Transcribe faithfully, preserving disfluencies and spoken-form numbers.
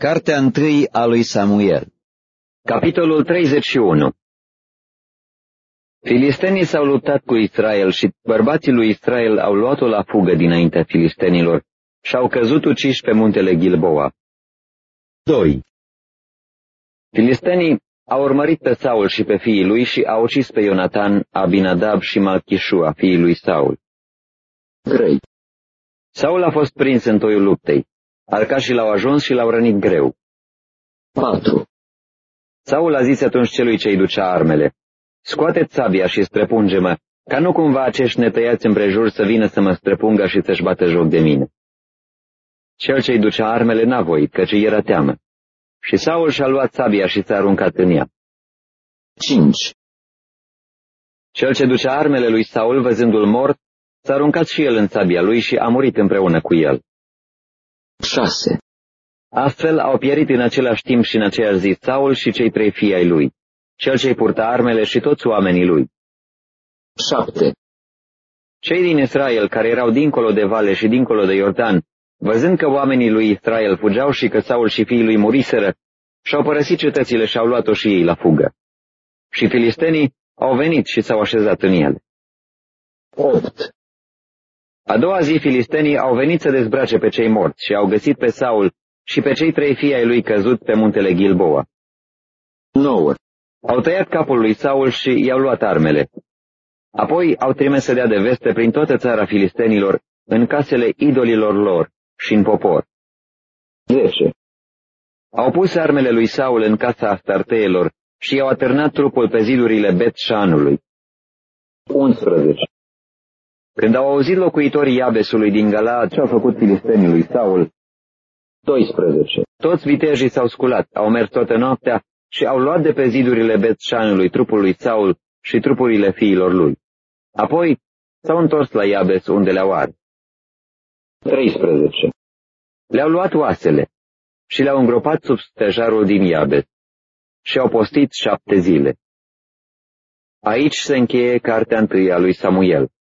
Cartea întâi a lui Samuel. Capitolul treizeci și unu. Filistenii s-au luptat cu Israel și bărbații lui Israel au luat-o la fugă dinaintea filistenilor și au căzut uciși pe muntele Gilboa. doi. Filistenii au urmărit pe Saul și pe fiii lui și au ucis pe Ionatan, Abinadab și Malchișua, fiii lui Saul. trei. Saul a fost prins în toiul luptei. Arcașii l-au ajuns și l-au rănit greu. patru. Saul a zis atunci celui ce-i ducea armele: "Scoate-ți sabia și străpunge-mă, ca nu cumva acești netăiați împrejur să vină să mă străpungă și să-și bată joc de mine." Cel ce-i ducea armele n-a voit, căci era teamă. Și Saul și-a luat sabia și s-a aruncat în ea. cinci. Cel ce ducea armele lui Saul, văzându-l mort, s-a aruncat și el în sabia lui și a murit împreună cu el. șase. Astfel au pierit în același timp și în aceeași zi Saul și cei trei fii ai lui, cel ce-i purta armele și toți oamenii lui. șapte. Cei din Israel, care erau dincolo de vale și dincolo de Iordan, văzând că oamenii lui Israel fugeau și că Saul și fiii lui muriseră, și-au părăsit cetățile și au luat-o și ei la fugă. Și filistenii au venit și s-au așezat în ele. opt. A doua zi filistenii au venit să dezbrace pe cei morți și au găsit pe Saul și pe cei trei fii ai lui căzut pe muntele Gilboa. nouă. Au tăiat capul lui Saul și i-au luat armele. Apoi au trimis să dea de veste prin toată țara filistenilor, în casele idolilor lor și în popor. zece. Au pus armele lui Saul în casa astarteelor și i-au atârnat trupul pe zidurile Bet-Șanului. unsprezece. Când au auzit locuitorii Iabesului din Galaad ce au făcut filistenii lui Saul, doisprezece. toți vitejii s-au sculat, au mers toată noaptea și au luat de pe zidurile Bet-Șanului trupul lui Saul și trupurile fiilor lui. Apoi s-au întors la Iabes, unde le-au ars. treisprezece. Le-au luat oasele și le-au îngropat sub stejarul din Iabes și au postit șapte zile. Aici se încheie cartea întâi a lui Samuel.